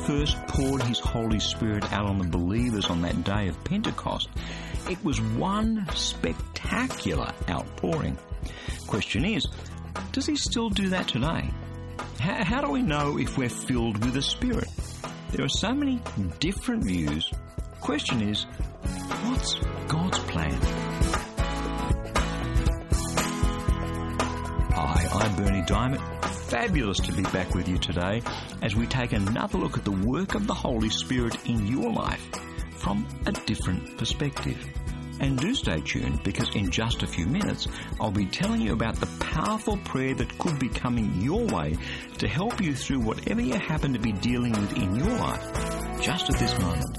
first poured his Holy Spirit out on the believers on that day of Pentecost, it was one spectacular outpouring. Question is, does he still do that today? How do we know if we're filled with the Spirit? There are so many different views. Question is, what's God's plan? Hi, I'm Bernie Diamond. Fabulous to be back with you today as we take another look at the work of the Holy Spirit in your life from a different perspective. And do stay tuned, because in just a few minutes I'll be telling you about the powerful prayer that could be coming your way to help you through whatever you happen to be dealing with in your life just at this moment.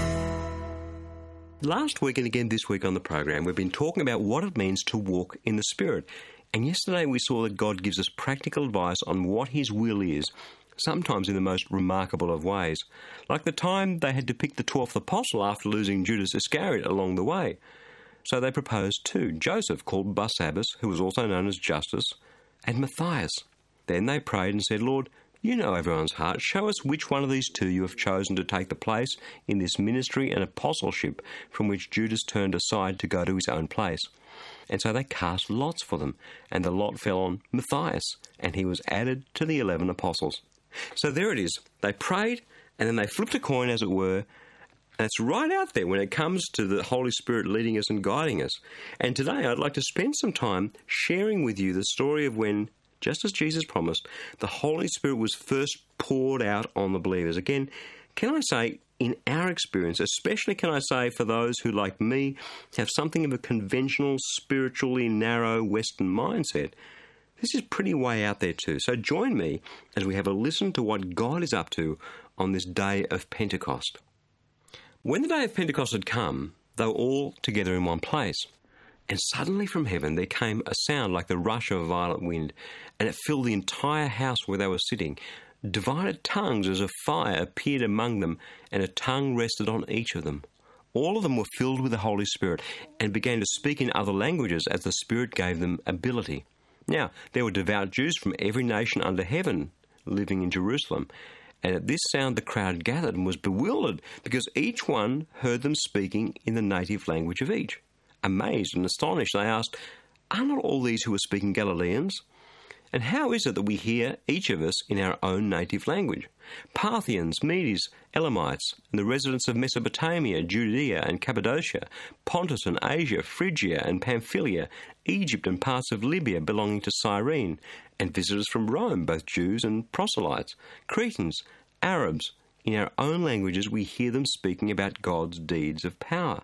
Last week and again this week on the program, we've been talking about what it means to walk in the Spirit. And yesterday we saw that God gives us practical advice on what His will is, sometimes in the most remarkable of ways. Like the time they had to pick the 12th apostle after losing Judas Iscariot along the way. So they proposed two, Joseph, called Barsabbas, who was also known as Justus, and Matthias. Then they prayed and said, Lord, you know everyone's heart. Show us which one of these two you have chosen to take the place in this ministry and apostleship from which Judas turned aside to go to his own place. And so they cast lots for them, and the lot fell on Matthias, and he was added to the 11 apostles. So there it is. They prayed, and then they flipped a coin, as it were, and it's right out there when it comes to the Holy Spirit leading us and guiding us. And today I'd like to spend some time sharing with you the story of when, just as Jesus promised, the Holy Spirit was first poured out on the believers. Again, can I say, in our experience, especially can I say for those who, like me, have something of a conventional, spiritually narrow Western mindset, this is pretty way out there too. So join me as we have a listen to what God is up to on this day of Pentecost. When the day of Pentecost had come, they were all together in one place. And suddenly from heaven there came a sound like the rush of a violent wind, and it filled the entire house where they were sitting. Divided tongues as of fire appeared among them, and a tongue rested on each of them. All of them were filled with the Holy Spirit and began to speak in other languages as the Spirit gave them ability. Now, there were devout Jews from every nation under heaven living in Jerusalem, and at this sound the crowd gathered and was bewildered, because each one heard them speaking in the native language of each. Amazed and astonished, they asked, "Are not all these who are speaking Galileans? And how is it that we hear, each of us, in our own native language? Parthians, Medes, Elamites, and the residents of Mesopotamia, Judea and Cappadocia, Pontus and Asia, Phrygia and Pamphylia, Egypt and parts of Libya belonging to Cyrene, and visitors from Rome, both Jews and proselytes, Cretans, Arabs, in our own languages we hear them speaking about God's deeds of power."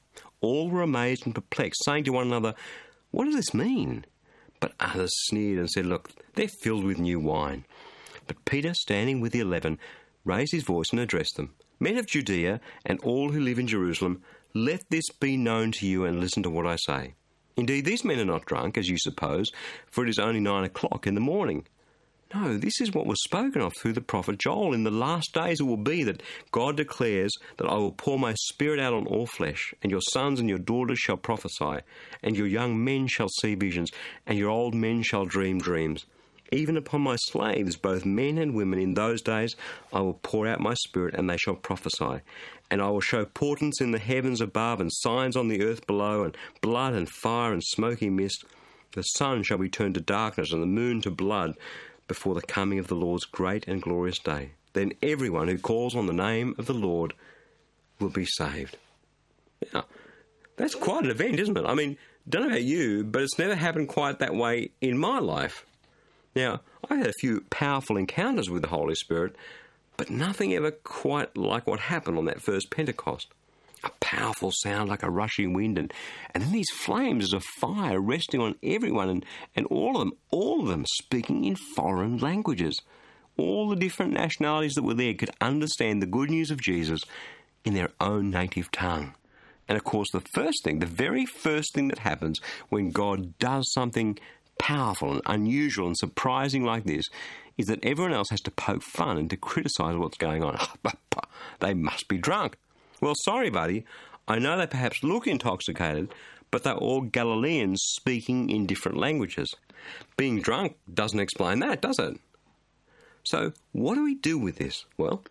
All were amazed and perplexed, saying to one another, "What does this mean?" But others sneered and said, "Look, they're filled with new wine." But Peter, standing with the 11, raised his voice and addressed them. "Men of Judea and all who live in Jerusalem, let this be known to you, and listen to what I say. Indeed, these men are not drunk, as you suppose, for it is only 9 o'clock in the morning. No, this is what was spoken of through the prophet Joel. In the last days it will be that God declares that I will pour my Spirit out on all flesh, and your sons and your daughters shall prophesy, and your young men shall see visions, and your old men shall dream dreams. Even upon my slaves, both men and women, in those days I will pour out my Spirit, and they shall prophesy. And I will show portents in the heavens above, and signs on the earth below, and blood and fire and smoky mist. The sun shall be turned to darkness, and the moon to blood, before the coming of the Lord's great and glorious day. Then everyone who calls on the name of the Lord will be saved." Now, that's quite an event, isn't it? I mean, don't know about you, but it's never happened quite that way in my life. Now, I had a few powerful encounters with the Holy Spirit, but nothing ever quite like what happened on that first Pentecost. A powerful sound like a rushing wind, and then these flames as of fire resting on everyone, and all of them speaking in foreign languages. All the different nationalities that were there could understand the good news of Jesus in their own native tongue. And of course, the very first thing that happens when God does something powerful and unusual and surprising like this is that everyone else has to poke fun and to criticise what's going on. They must be drunk. Well, sorry, buddy. I know they perhaps look intoxicated, but they're all Galileans speaking in different languages. Being drunk doesn't explain that, does it? So, what do we do with this? Well,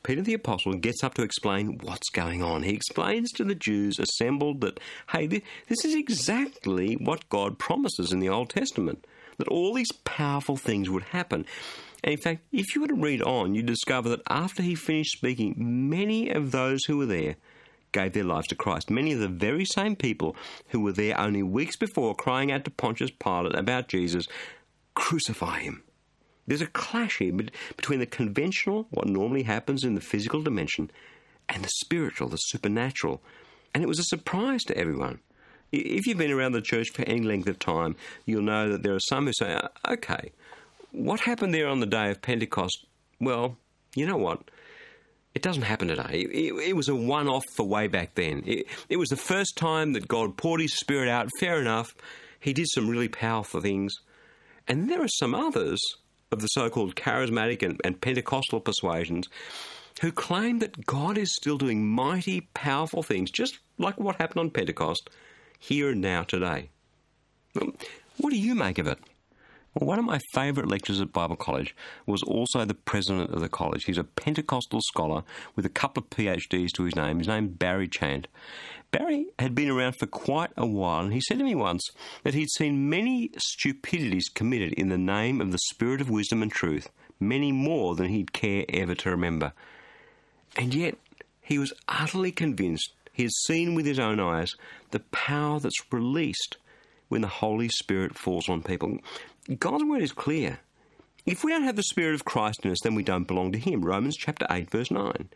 Peter the Apostle gets up to explain what's going on. He explains to the Jews assembled that, hey, this is exactly what God promises in the Old Testament, that all these powerful things would happen. And in fact, if you were to read on, you'd discover that after he finished speaking, many of those who were there gave their lives to Christ. Many of the very same people who were there only weeks before crying out to Pontius Pilate about Jesus, crucify him. There's a clash here between the conventional, what normally happens in the physical dimension, and the spiritual, the supernatural. And it was a surprise to everyone. If you've been around the church for any length of time, you'll know that there are some who say, okay, what happened there on the day of Pentecost? Well, you know what? It doesn't happen today. It was a one-off for way back then. It was the first time that God poured his Spirit out. Fair enough. He did some really powerful things. And there are some others of the so-called charismatic and Pentecostal persuasions who claim that God is still doing mighty, powerful things, just like what happened on Pentecost, here and now today. What do you make of it? Well, one of my favourite lecturers at Bible College was also the president of the college. He's a Pentecostal scholar with a couple of PhDs to his name. His name's Barry Chant. Barry had been around for quite a while, and he said to me once that he'd seen many stupidities committed in the name of the Spirit of wisdom and truth, many more than he'd care ever to remember. And yet, he was utterly convinced he had seen with his own eyes the power that's released when the Holy Spirit falls on people. God's word is clear. If we don't have the Spirit of Christ in us, then we don't belong to him. Romans chapter 8, verse 9.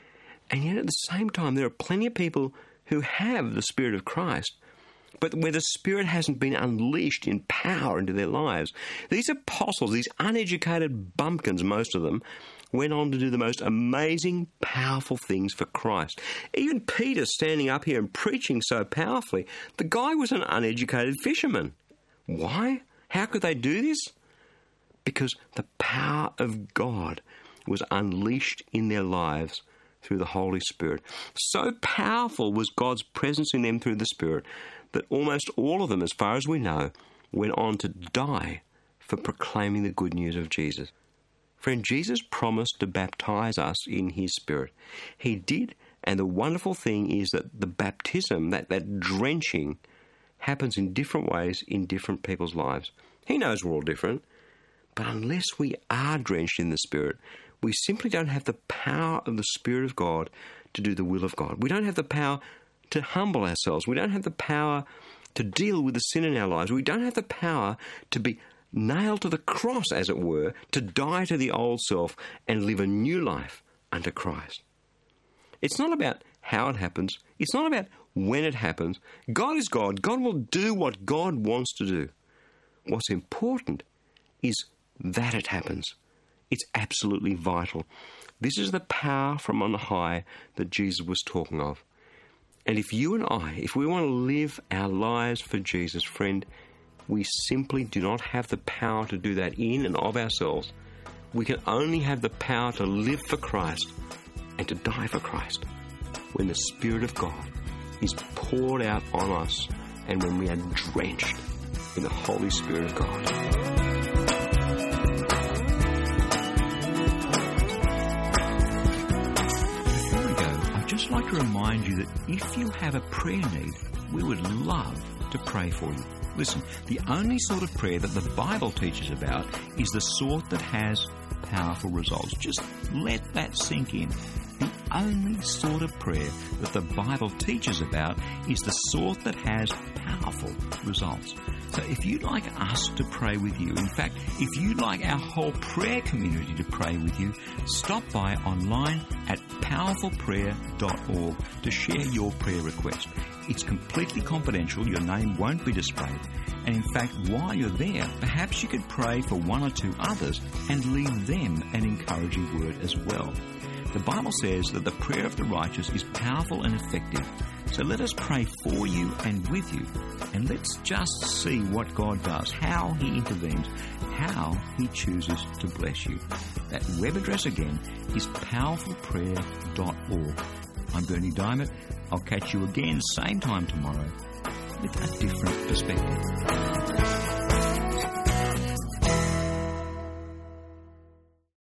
And yet at the same time, there are plenty of people who have the Spirit of Christ, but where the Spirit hasn't been unleashed in power into their lives. These apostles, these uneducated bumpkins, most of them, went on to do the most amazing, powerful things for Christ. Even Peter standing up here and preaching so powerfully, the guy was an uneducated fisherman. Why? How could they do this? Because the power of God was unleashed in their lives through the Holy Spirit. So powerful was God's presence in them through the Spirit that almost all of them, as far as we know, went on to die for proclaiming the good news of Jesus. Friend, Jesus promised to baptize us in his Spirit. He did, and the wonderful thing is that the baptism, that drenching, happens in different ways in different people's lives. He knows we're all different, but unless we are drenched in the Spirit, we simply don't have the power of the Spirit of God to do the will of God. We don't have the power to humble ourselves. We don't have the power to deal with the sin in our lives. We don't have the power to be nailed to the cross, as it were, to die to the old self and live a new life under Christ. It's not about how it happens. It's not about when it happens. God is God. God will do what God wants to do. What's important is that it happens. It's absolutely vital. This is the power from on high that Jesus was talking of. And if you and I, if we want to live our lives for Jesus, friend, we simply do not have the power to do that in and of ourselves. We can only have the power to live for Christ and to die for Christ when the Spirit of God is poured out on us and when we are drenched in the Holy Spirit of God. Before we go, I'd just like to remind you that if you have a prayer need, we would love to pray for you. Listen, the only sort of prayer that the Bible teaches about is the sort that has powerful results. Just let that sink in. The only sort of prayer that the Bible teaches about is the sort that has powerful results. So if you'd like us to pray with you, in fact, if you'd like our whole prayer community to pray with you, stop by online at powerfulprayer.org to share your prayer request. It's completely confidential. Your name won't be displayed. And in fact, while you're there, perhaps you could pray for one or two others and leave them an encouraging word as well. The Bible says that the prayer of the righteous is powerful and effective. So let us pray for you and with you. And let's just see what God does, how he intervenes, how he chooses to bless you. That web address again is powerfulprayer.org. I'm Bernie Diamond. I'll catch you again same time tomorrow with a different perspective.